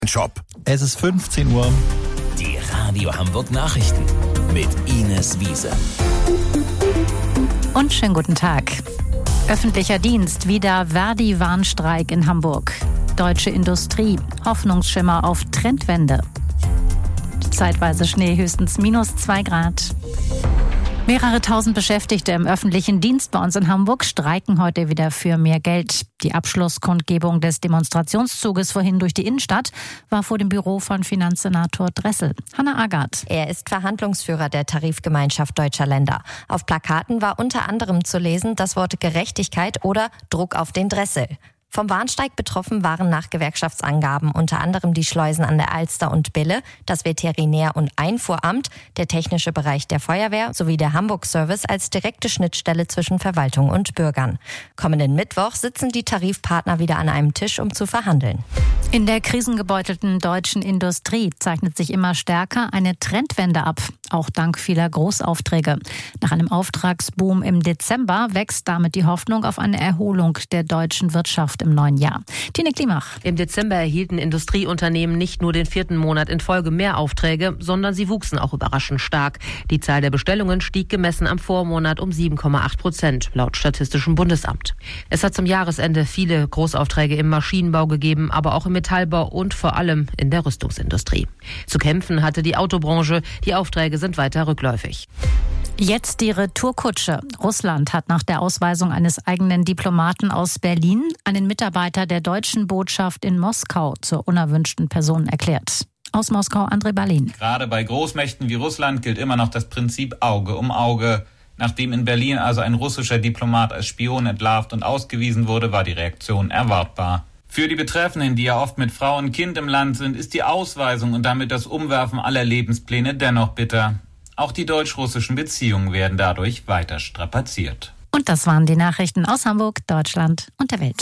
Shop. Es ist 15 Uhr. Die Radio Hamburg Nachrichten mit Ines Wiese. Und schönen guten Tag. Öffentlicher Dienst, wieder Verdi-Warnstreik in Hamburg. Deutsche Industrie, Hoffnungsschimmer auf Trendwende. Zeitweise Schnee, höchstens -2 Grad. Mehrere tausend Beschäftigte im öffentlichen Dienst bei uns in Hamburg streiken heute wieder für mehr Geld. Die Abschlusskundgebung des Demonstrationszuges vorhin durch die Innenstadt war vor dem Büro von Finanzsenator Dressel. Hanna Agard. Er ist Verhandlungsführer der Tarifgemeinschaft deutscher Länder. Auf Plakaten war unter anderem zu lesen das Wort Gerechtigkeit oder Druck auf den Dressel. Vom Warnstreik betroffen waren nach Gewerkschaftsangaben unter anderem die Schleusen an der Alster und Bille, das Veterinär- und Einfuhramt, der technische Bereich der Feuerwehr sowie der Hamburg-Service als direkte Schnittstelle zwischen Verwaltung und Bürgern. Kommenden Mittwoch sitzen die Tarifpartner wieder an einem Tisch, um zu verhandeln. In der krisengebeutelten deutschen Industrie zeichnet sich immer stärker eine Trendwende ab, auch dank vieler Großaufträge. Nach einem Auftragsboom im Dezember wächst damit die Hoffnung auf eine Erholung der deutschen Wirtschaft im neuen Jahr. Tine Klimach. Im Dezember erhielten Industrieunternehmen nicht nur den 4. Monat in Folge mehr Aufträge, sondern sie wuchsen auch überraschend stark. Die Zahl der Bestellungen stieg gemessen am Vormonat um 7,8%, laut Statistischem Bundesamt. Es hat zum Jahresende viele Großaufträge im Maschinenbau gegeben, aber auch im Metallbau und vor allem in der Rüstungsindustrie. Zu kämpfen hatte die Autobranche. Die Aufträge sind weiter rückläufig. Jetzt die Retourkutsche. Russland hat nach der Ausweisung eines eigenen Diplomaten aus Berlin einen Mitarbeiter der deutschen Botschaft in Moskau zur unerwünschten Person erklärt. Aus Moskau André Balin. Gerade bei Großmächten wie Russland gilt immer noch das Prinzip Auge um Auge. Nachdem in Berlin also ein russischer Diplomat als Spion entlarvt und ausgewiesen wurde, war die Reaktion erwartbar. Für die Betreffenden, die ja oft mit Frau und Kind im Land sind, ist die Ausweisung und damit das Umwerfen aller Lebenspläne dennoch bitter. Auch die deutsch-russischen Beziehungen werden dadurch weiter strapaziert. Und das waren die Nachrichten aus Hamburg, Deutschland und der Welt.